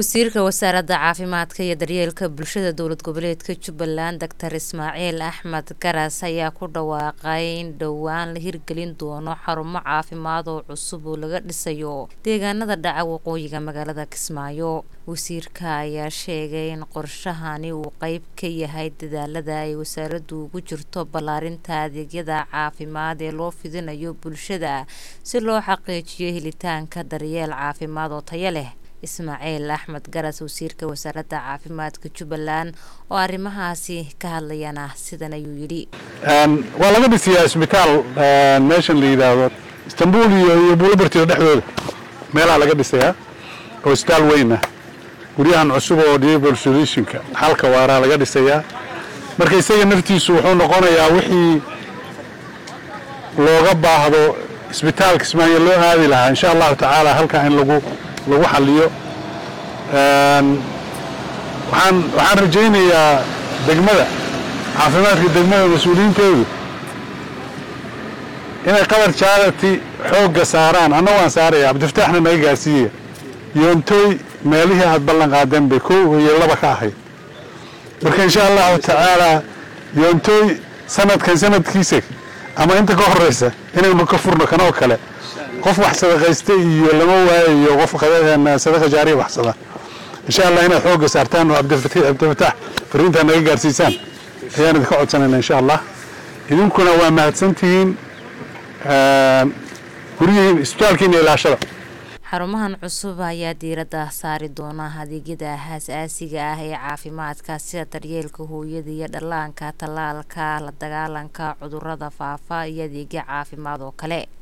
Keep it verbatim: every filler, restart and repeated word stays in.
wasiirka wasaaradda caafimaadka iyo daryeelka bulshada dowlad goboleedka Jubbaland Doctor Ismaaciil Axmed Garas ayaa ku dhawaaqay in dhowaan la hirgelin doono xarumo caafimaad oo cusub oo laga dhisayo deegaanada dhaca waqooyiga magaalada Kismaayo. wasiirka ayaa sheegay in qorshahani uu qayb ka yahay dadaalada ay wasaaraddu ugu jirto ballaarinta adeegyada caafimaad ee loo fidinayo bulshada si loo xaqiijiyo helitaanka daryeel caafimaad oo tayo leh. Ismaaciil Axmed Garas wasiirka wasaaradda caafimaadka Jubbaland oo arrimahaasi ka hadlayana sidan ayuu yiri een waa laga dhisay isbitaal meeshan la yiraahdo Istanbul iyo Buulabartiyo dhexdooda meelaha laga dhisay oo isbitaal weyn ah guryahan cusub oo diable solutionka halka waara laga dhisay marka isaga naftiisu wuxuu noqonayaa wixii looga baahdo isbitaalka Kismaayo loo aadi lahaa insha Allah ta'ala halka in lagu lagu xaliyo een waxaan waxaan rajaynayaa degmada caafimaadka degmada mas'uuliyiintoodu inay qabar charity xoogga saaraan anna waan saaraya Abdifataaxna naga gaarsiiyay yoontooy meelihii aad ballan qaadeen bay koow iyo laba ka ahayd marka insha Allah ta'ala yoontooy sanadkan sanadkiisa ama inta ka horeysa inaynu ka furno kanoo kale qof wax sadaqaystay iyo lama waayo qof qadana sadaqa jaariye wax sada insha Allah ina xoog saartaan oo Abdifataax Abdifataax fariinta naga gaarsiisaan ayaan idin ka codsanayna insha Allah idinkuna waa mahadsantihiin ee guriga isbitaalkiina ilaashada. xarumahan cusub ayaa diiradda saari doona adeegyada aasaasiga ah ee caafimaadka sida daryeelka hooyada iyo dhallaanka, tallaalka, la dagaalanka cudurrada faafa iyo adeegyo caafimaad oo kale.